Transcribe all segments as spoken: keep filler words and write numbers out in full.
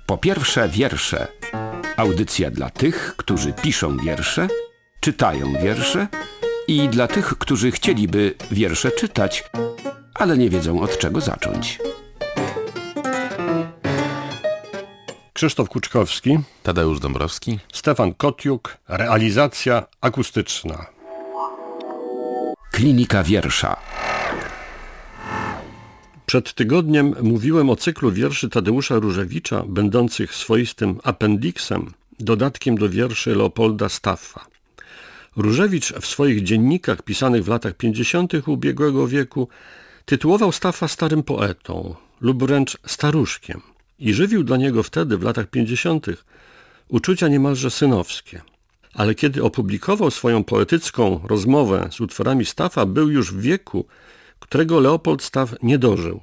Po pierwsze wiersze. Audycja dla tych, którzy piszą wiersze, czytają wiersze i dla tych, którzy chcieliby wiersze czytać, ale nie wiedzą od czego zacząć. Krzysztof Kuczkowski, Tadeusz Dąbrowski, Stefan Kotiuk, realizacja akustyczna. Klinika wiersza. Przed tygodniem mówiłem o cyklu wierszy Tadeusza Różewicza, będących swoistym apendiksem, dodatkiem do wierszy Leopolda Staffa. Różewicz w swoich dziennikach pisanych w latach pięćdziesiątych ubiegłego wieku tytułował Staffa starym poetą lub wręcz staruszkiem i żywił dla niego wtedy, w latach pięćdziesiątych, uczucia niemalże synowskie. Ale kiedy opublikował swoją poetycką rozmowę z utworami Staffa, był już w wieku, którego Leopold Staff nie dożył.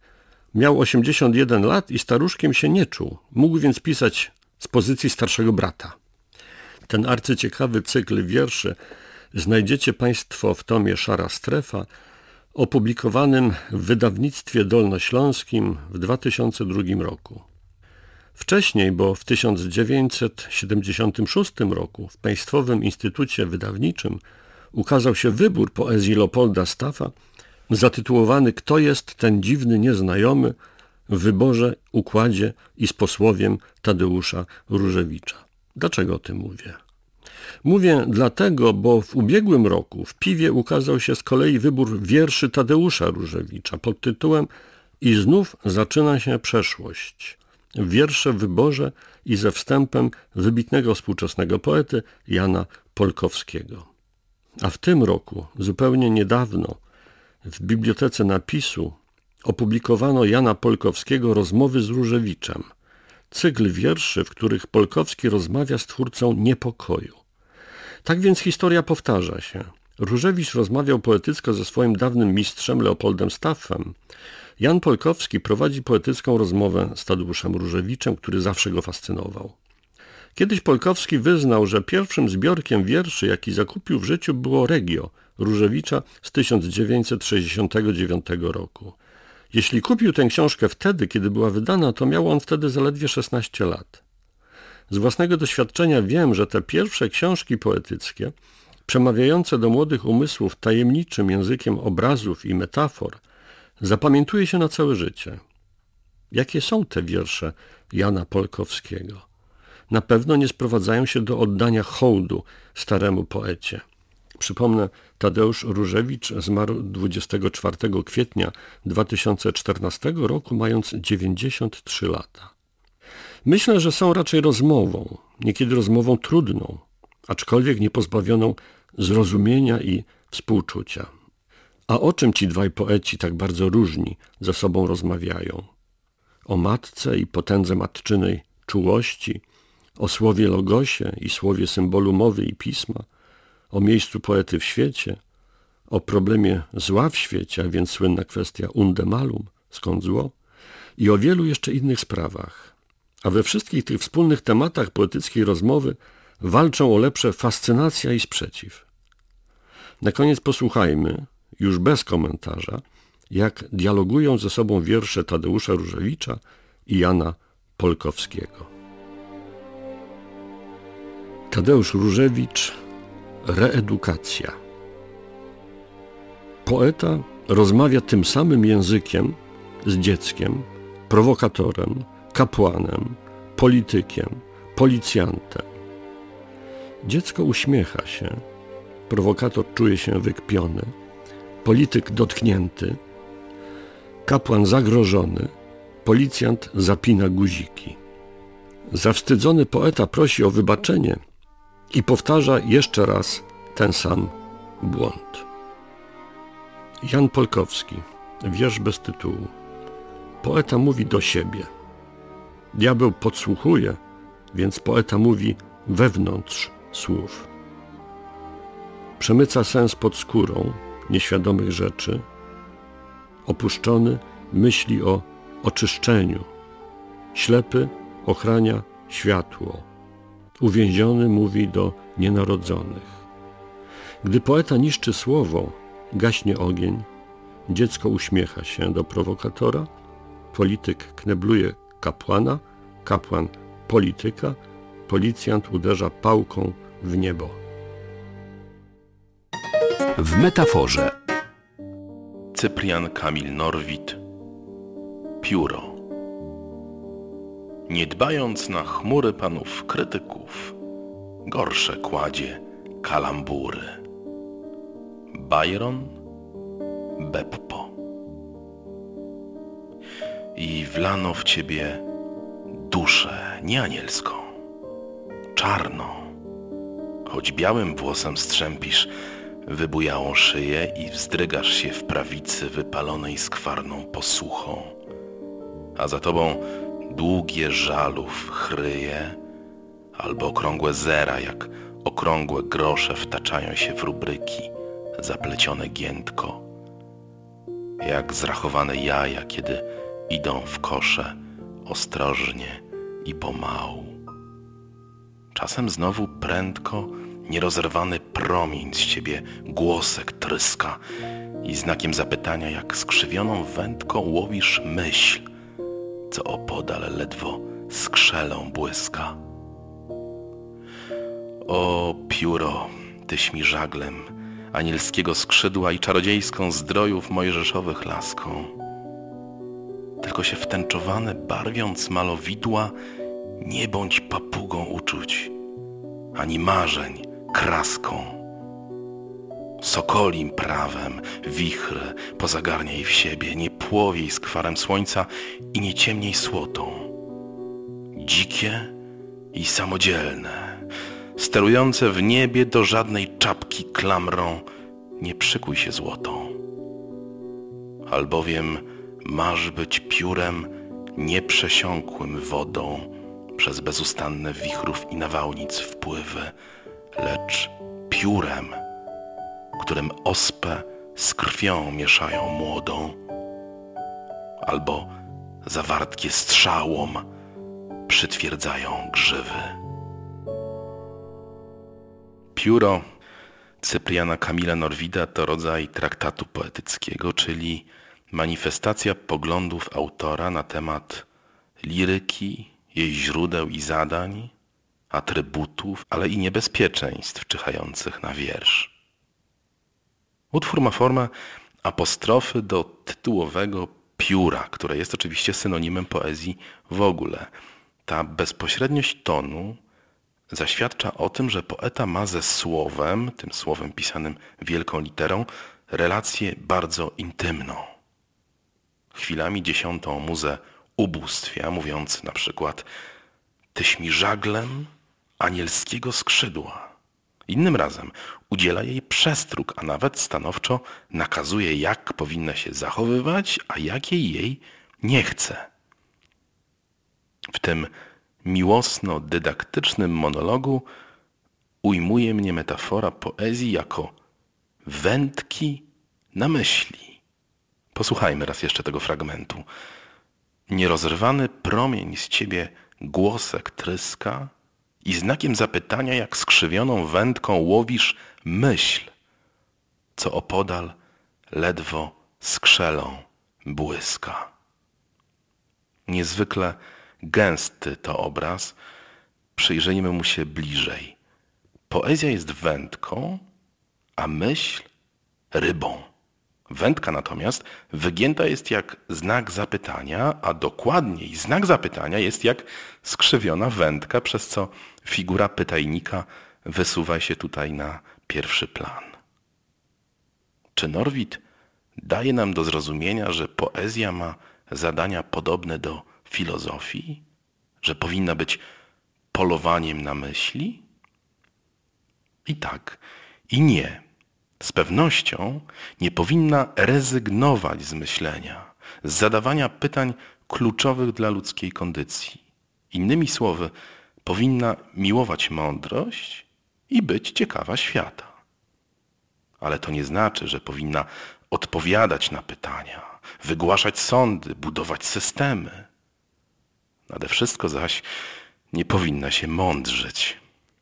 Miał osiemdziesiąt jeden lat i staruszkiem się nie czuł. Mógł więc pisać z pozycji starszego brata. Ten arcyciekawy cykl wierszy znajdziecie Państwo w tomie Szara Strefa, opublikowanym w wydawnictwie dolnośląskim w dwa tysiące drugim roku. Wcześniej, bo w tysiąc dziewięćset siedemdziesiątym szóstym roku w Państwowym Instytucie Wydawniczym ukazał się wybór poezji Leopolda Staffa zatytułowany „Kto jest ten dziwny nieznajomy?” w wyborze, układzie i sposłowiem Tadeusza Różewicza. Dlaczego o tym mówię? Mówię dlatego, bo w ubiegłym roku w Piwie ukazał się z kolei wybór wierszy Tadeusza Różewicza pod tytułem „I znów zaczyna się przeszłość”. Wiersze w wyborze i ze wstępem wybitnego współczesnego poety Jana Polkowskiego. A w tym roku, zupełnie niedawno, w Bibliotece Napisu opublikowano Jana Polkowskiego Rozmowy z Różewiczem, cykl wierszy, w których Polkowski rozmawia z twórcą Niepokoju. Tak więc historia powtarza się. Różewicz rozmawiał poetycko ze swoim dawnym mistrzem Leopoldem Staffem. Jan Polkowski prowadzi poetycką rozmowę z Tadeuszem Różewiczem, który zawsze go fascynował. Kiedyś Polkowski wyznał, że pierwszym zbiorkiem wierszy, jaki zakupił w życiu, było Regio Różewicza z tysiąc dziewięćset sześćdziesiątego dziewiątego roku. Jeśli kupił tę książkę wtedy, kiedy była wydana, to miał on wtedy zaledwie szesnaście lat. Z własnego doświadczenia wiem, że te pierwsze książki poetyckie, przemawiające do młodych umysłów tajemniczym językiem obrazów i metafor, zapamiętuje się na całe życie. Jakie są te wiersze Jana Polkowskiego? Na pewno nie sprowadzają się do oddania hołdu staremu poecie. Przypomnę, Tadeusz Różewicz zmarł dwudziestego czwartego kwietnia dwa tysiące czternastego roku, mając dziewięćdziesiąt trzy lata. Myślę, że są raczej rozmową, niekiedy rozmową trudną, aczkolwiek niepozbawioną zrozumienia i współczucia. A o czym ci dwaj poeci tak bardzo różni ze sobą rozmawiają? O matce i potędze matczynej czułości, o słowie logosie i słowie symbolu mowy i pisma, o miejscu poety w świecie, o problemie zła w świecie, a więc słynna kwestia unde malum, skąd zło, i o wielu jeszcze innych sprawach. A we wszystkich tych wspólnych tematach poetyckiej rozmowy walczą o lepsze fascynacja i sprzeciw. Na koniec posłuchajmy, już bez komentarza, jak dialogują ze sobą wiersze Tadeusza Różewicza i Jana Polkowskiego. Tadeusz Różewicz, reedukacja. Poeta rozmawia tym samym językiem z dzieckiem, prowokatorem, kapłanem, politykiem, policjantem. Dziecko uśmiecha się, prowokator czuje się wykpiony, polityk dotknięty, kapłan zagrożony, policjant zapina guziki. Zawstydzony poeta prosi o wybaczenie i powtarza jeszcze raz ten sam błąd. Jan Polkowski, wiersz bez tytułu. Poeta mówi do siebie. Diabeł podsłuchuje, więc poeta mówi wewnątrz słów. Przemyca sens pod skórą nieświadomych rzeczy. Opuszczony myśli o oczyszczeniu. Ślepy ochrania światło. Uwięziony mówi do nienarodzonych. Gdy poeta niszczy słowo, gaśnie ogień, dziecko uśmiecha się do prowokatora, polityk knebluje kapłana, kapłan polityka, policjant uderza pałką w niebo. W metaforze. Cyprian Kamil Norwid. Pióro. Nie dbając na chmury panów krytyków, gorsze kładzie kalambury. Byron, Beppo. I wlano w ciebie duszę nie anielską, czarną, choć białym włosem strzępisz wybujałą szyję i wzdrygasz się w prawicy wypalonej skwarną posłuchą, a za tobą długie żalów chryje, albo okrągłe zera, jak okrągłe grosze wtaczają się w rubryki zaplecione giętko, jak zrachowane jaja, kiedy idą w kosze ostrożnie i pomału. Czasem znowu prędko nierozerwany promień z ciebie głosek tryska i znakiem zapytania jak skrzywioną wędką łowisz myśl, co opodal ledwo skrzelą błyska. O pióro, tyś mi żaglem anielskiego skrzydła i czarodziejską zdrojów mojżeszowych laską. Tylko się wtęczowane barwiąc malowidła, nie bądź papugą uczuć, ani marzeń kraską. Sokolim prawem wichry pozagarniaj w siebie, nie płowiej skwarem słońca i nie ciemniej słotą. Dzikie i samodzielne, sterujące w niebie do żadnej czapki klamrą, nie przykuj się złotą. Albowiem masz być piórem nieprzesiąkłym wodą przez bezustanne wichrów i nawałnic wpływy, lecz piórem, którym ospę z krwią mieszają młodą, albo zawartkie strzałom przytwierdzają grzywy. Pióro Cypriana Kamila Norwida to rodzaj traktatu poetyckiego, czyli manifestacja poglądów autora na temat liryki, jej źródeł i zadań, atrybutów, ale i niebezpieczeństw czyhających na wiersz. Utwór ma formę apostrofy do tytułowego pióra, które jest oczywiście synonimem poezji w ogóle. Ta bezpośredniość tonu zaświadcza o tym, że poeta ma ze słowem, tym słowem pisanym wielką literą, relację bardzo intymną. Chwilami dziesiątą muzę ubóstwia, mówiąc na przykład tyś mi żaglem anielskiego skrzydła. Innym razem udziela jej przestróg, a nawet stanowczo nakazuje, jak powinna się zachowywać, a jakiej jej nie chce. W tym miłosno-dydaktycznym monologu ujmuje mnie metafora poezji jako wędki na myśli. Posłuchajmy raz jeszcze tego fragmentu. Nierozerwany promień z ciebie głosek tryska i znakiem zapytania jak skrzywioną wędką łowisz myśl, co opodal ledwo skrzelą błyska. Niezwykle gęsty to obraz, przyjrzyjmy mu się bliżej. Poezja jest wędką, a myśl rybą. Wędka natomiast wygięta jest jak znak zapytania, a dokładniej znak zapytania jest jak skrzywiona wędka, przez co figura pytajnika wysuwa się tutaj na pierwszy plan. Czy Norwid daje nam do zrozumienia, że poezja ma zadania podobne do filozofii? Że powinna być polowaniem na myśli? I tak, i nie. Z pewnością nie powinna rezygnować z myślenia, z zadawania pytań kluczowych dla ludzkiej kondycji. Innymi słowy, powinna miłować mądrość i być ciekawa świata. Ale to nie znaczy, że powinna odpowiadać na pytania, wygłaszać sądy, budować systemy. Nade wszystko zaś nie powinna się mądrzyć.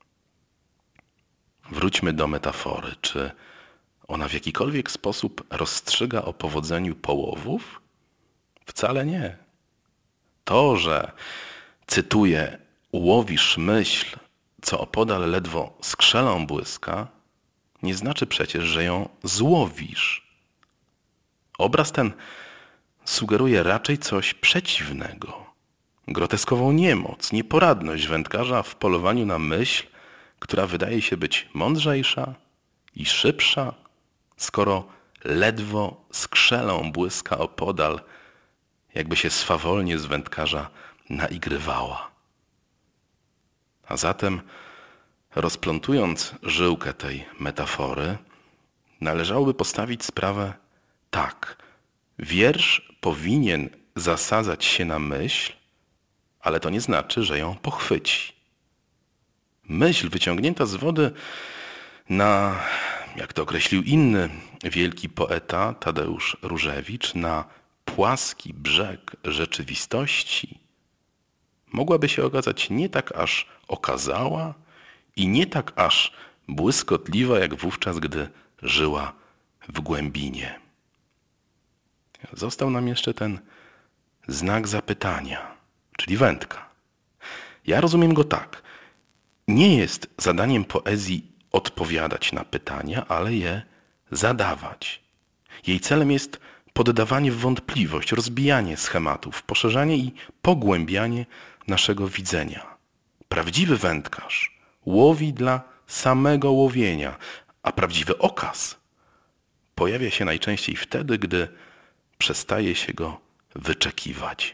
Wróćmy do metafory. Czy ona w jakikolwiek sposób rozstrzyga o powodzeniu połowów? Wcale nie. To, że Cytuję: ułowisz myśl, co opodal ledwo skrzelą błyska, nie znaczy przecież, że ją złowisz. Obraz ten sugeruje raczej coś przeciwnego. Groteskową niemoc, nieporadność wędkarza w polowaniu na myśl, która wydaje się być mądrzejsza i szybsza, skoro ledwo skrzelą błyska opodal, jakby się swawolnie z wędkarza naigrywała. A zatem, rozplątując żyłkę tej metafory, należałoby postawić sprawę tak. Wiersz powinien zasadzać się na myśl, ale to nie znaczy, że ją pochwyci. Myśl wyciągnięta z wody na, jak to określił inny wielki poeta Tadeusz Różewicz, na płaski brzeg rzeczywistości, mogłaby się okazać nie tak aż okazała i nie tak aż błyskotliwa, jak wówczas, gdy żyła w głębinie. Został nam jeszcze ten znak zapytania, czyli wędka. Ja rozumiem go tak. Nie jest zadaniem poezji odpowiadać na pytania, ale je zadawać. Jej celem jest poddawanie w wątpliwość, rozbijanie schematów, poszerzanie i pogłębianie naszego widzenia. Prawdziwy wędkarz łowi dla samego łowienia, a prawdziwy okaz pojawia się najczęściej wtedy, gdy przestaje się go wyczekiwać.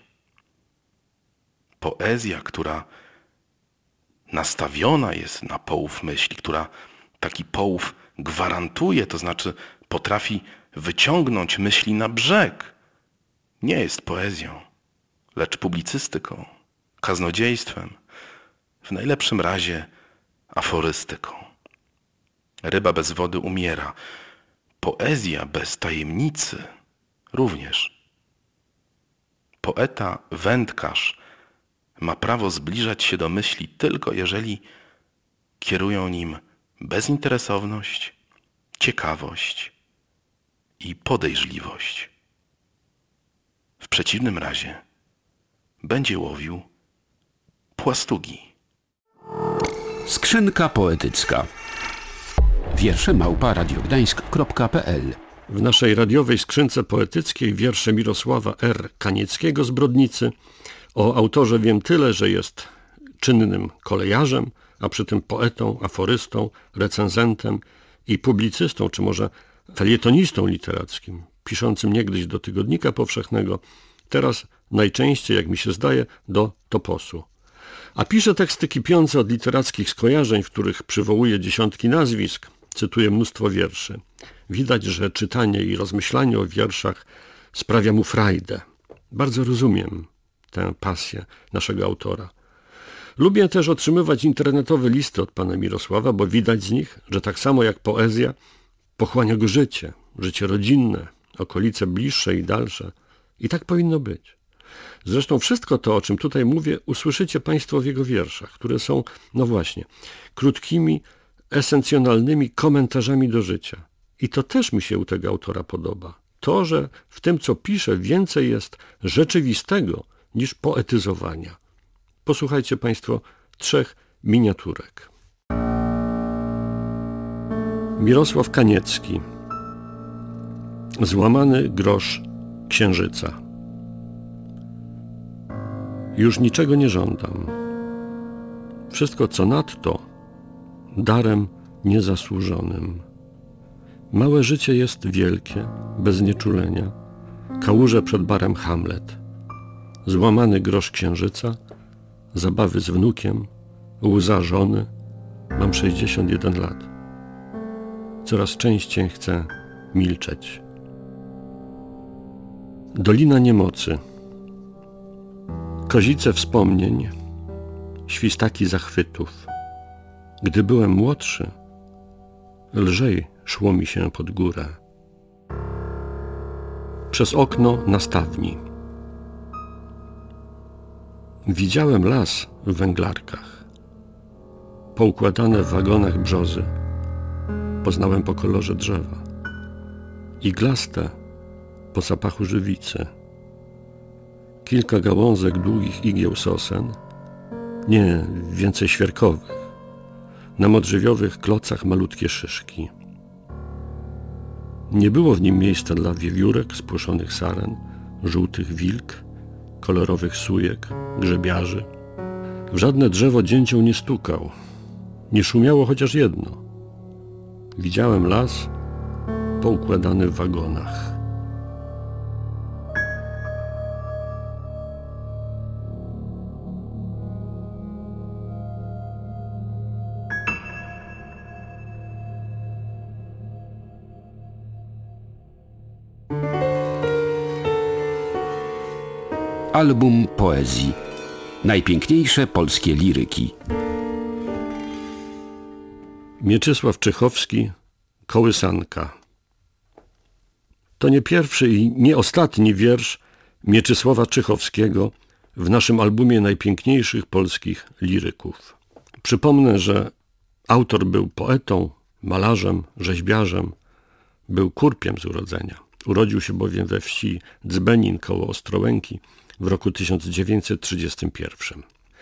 Poezja, która nastawiona jest na połów myśli, która taki połów gwarantuje, to znaczy potrafi wyciągnąć myśli na brzeg, nie jest poezją, lecz publicystyką, kaznodziejstwem, w najlepszym razie aforystyką. Ryba bez wody umiera. Poezja bez tajemnicy również. Poeta, wędkarz ma prawo zbliżać się do myśli tylko jeżeli kierują nim bezinteresowność, ciekawość i podejrzliwość. W przeciwnym razie będzie łowił płastugi. Skrzynka poetycka. Wiersze małpa radiogdańsk kropka pe el. W naszej radiowej skrzynce poetyckiej wiersze Mirosława R. Kanieckiego z Brodnicy. O autorze wiem tyle, że jest czynnym kolejarzem, a przy tym poetą, aforystą, recenzentem i publicystą, czy może felietonistą literackim, piszącym niegdyś do Tygodnika Powszechnego, teraz najczęściej, jak mi się zdaje, do Toposu. A pisze teksty kipiące od literackich skojarzeń, w których przywołuje dziesiątki nazwisk, cytuje mnóstwo wierszy. Widać, że czytanie i rozmyślanie o wierszach sprawia mu frajdę. Bardzo rozumiem tę pasję naszego autora. Lubię też otrzymywać internetowe listy od pana Mirosława, bo widać z nich, że tak samo jak poezja pochłania go życie, życie rodzinne, okolice bliższe i dalsze. I tak powinno być. Zresztą wszystko to, o czym tutaj mówię, usłyszycie państwo w jego wierszach, które są, no właśnie, krótkimi, esencjonalnymi komentarzami do życia. I to też mi się u tego autora podoba. To, że w tym, co pisze, więcej jest rzeczywistego niż poetyzowania. Posłuchajcie państwo trzech miniaturek. Mirosław Kaniecki. Złamany grosz księżyca. Już niczego nie żądam. Wszystko, co nadto, darem niezasłużonym. Małe życie jest wielkie, bez nieczulenia. Kałuże przed barem Hamlet. Złamany grosz księżyca, zabawy z wnukiem, łza żony. Mam sześćdziesiąt jeden lat. Coraz częściej chcę milczeć. Dolina Niemocy. Kozice wspomnień, świstaki zachwytów. Gdy byłem młodszy, lżej szło mi się pod górę. Przez okno na stawni. Widziałem las w węglarkach. Poukładane w wagonach brzozy. Poznałem po kolorze drzewa. Iglaste po zapachu żywicy. Kilka gałązek długich igieł sosen Nie, więcej świerkowych. Na modrzewiowych klocach malutkie szyszki. Nie było w nim miejsca dla wiewiórek, spłoszonych saren, żółtych wilk, kolorowych sujek, grzebiarzy. W żadne drzewo dzięcioł nie stukał. Nie szumiało chociaż jedno. Widziałem las poukładany w wagonach. Album poezji. Najpiękniejsze polskie liryki. Mieczysław Czychowski, Kołysanka. To nie pierwszy i nie ostatni wiersz Mieczysława Czychowskiego w naszym albumie najpiękniejszych polskich liryków. Przypomnę, że autor był poetą, malarzem, rzeźbiarzem, był kurpiem z urodzenia. Urodził się bowiem we wsi Dzbenin koło Ostrołęki w roku tysiąc dziewięćset trzydziestym pierwszym.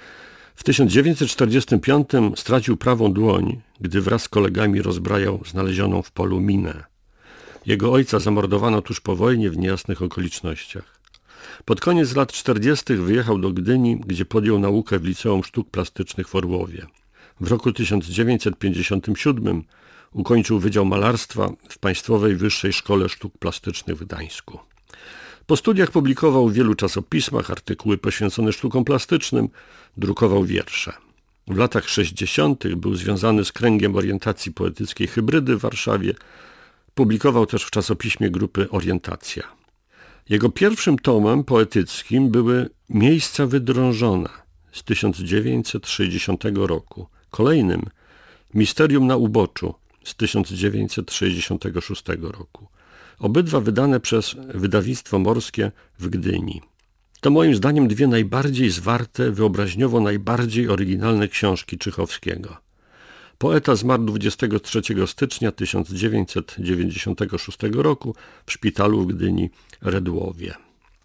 W tysiąc dziewięćset czterdziestym piątym stracił prawą dłoń, gdy wraz z kolegami rozbrajał znalezioną w polu minę. Jego ojca zamordowano tuż po wojnie w niejasnych okolicznościach. Pod koniec lat czterdziestych wyjechał do Gdyni, gdzie podjął naukę w Liceum Sztuk Plastycznych w Orłowie. W roku tysiąc dziewięćset pięćdziesiątym siódmym ukończył Wydział Malarstwa w Państwowej Wyższej Szkole Sztuk Plastycznych w Gdańsku. Po studiach publikował w wielu czasopismach artykuły poświęcone sztukom plastycznym, drukował wiersze. W latach sześćdziesiątych był związany z kręgiem orientacji poetyckiej Hybrydy w Warszawie. Publikował też w czasopiśmie grupy Orientacja. Jego pierwszym tomem poetyckim były Miejsca wydrążone z tysiąc dziewięćset sześćdziesiątego roku. Kolejnym Misterium na uboczu z tysiąc dziewięćset sześćdziesiątego szóstego roku. Obydwa wydane przez wydawnictwo Morskie w Gdyni. To moim zdaniem dwie najbardziej zwarte, wyobraźniowo najbardziej oryginalne książki Czychowskiego. Poeta zmarł dwudziestego trzeciego stycznia tysiąc dziewięćset dziewięćdziesiątego szóstego roku w szpitalu w Gdyni Redłowie.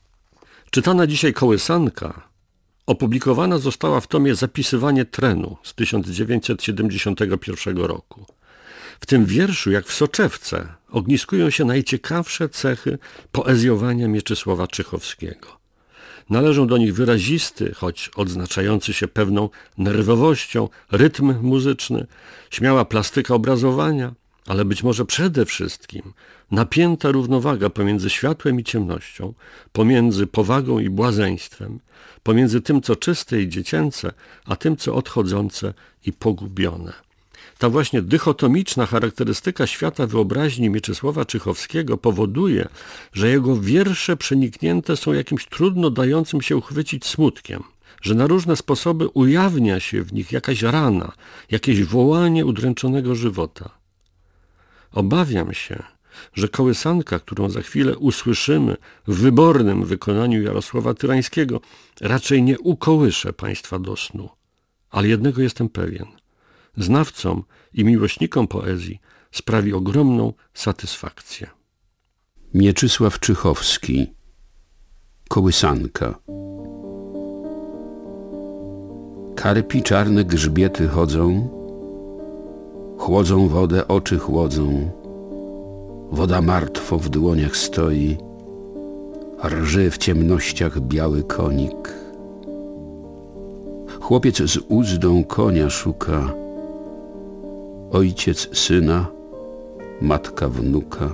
Czytana dzisiaj Kołysanka opublikowana została w tomie Zapisywanie trenu z tysiąc dziewięćset siedemdziesiątego pierwszego roku. W tym wierszu, jak w soczewce, ogniskują się najciekawsze cechy poezjowania Mieczysława Czychowskiego. Należą do nich wyrazisty, choć odznaczający się pewną nerwowością, rytm muzyczny, śmiała plastyka obrazowania, ale być może przede wszystkim napięta równowaga pomiędzy światłem i ciemnością, pomiędzy powagą i błazeństwem, pomiędzy tym, co czyste i dziecięce, a tym, co odchodzące i pogubione. Ta właśnie dychotomiczna charakterystyka świata wyobraźni Mieczysława Czychowskiego powoduje, że jego wiersze przeniknięte są jakimś trudno dającym się uchwycić smutkiem, że na różne sposoby ujawnia się w nich jakaś rana, jakieś wołanie udręczonego żywota. Obawiam się, że Kołysanka, którą za chwilę usłyszymy w wybornym wykonaniu Jarosława Tyrańskiego, raczej nie ukołysze państwa do snu. Ale jednego jestem pewien. Znawcom i miłośnikom poezji sprawi ogromną satysfakcję. Mieczysław Czychowski. Kołysanka. Karpi czarne grzbiety chodzą, chłodzą wodę, oczy chłodzą. Woda martwo w dłoniach stoi, rży w ciemnościach biały konik. Chłopiec z uzdą konia szuka, ojciec syna, matka wnuka.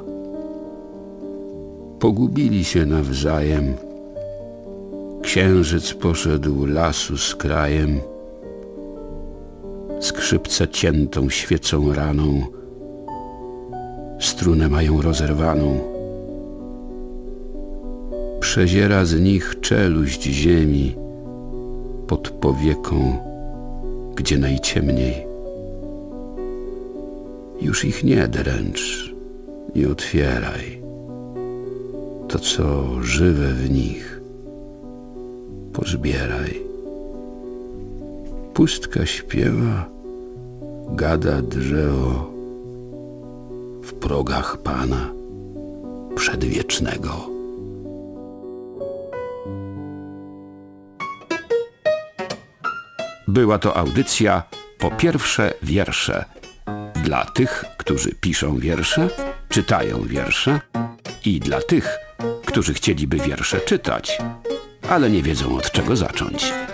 Pogubili się nawzajem, księżyc poszedł lasu z krajem. Skrzypce ciętą świecą raną, strunę mają rozerwaną. Przeziera z nich czeluść ziemi, pod powieką, gdzie najciemniej. Już ich nie dręcz, nie otwieraj. To, co żywe w nich, pozbieraj. Pustka śpiewa, gada drzewo w progach Pana przedwiecznego. Była to audycja Po pierwsze wiersze. Dla tych, którzy piszą wiersze, czytają wiersze i dla tych, którzy chcieliby wiersze czytać, ale nie wiedzą od czego zacząć.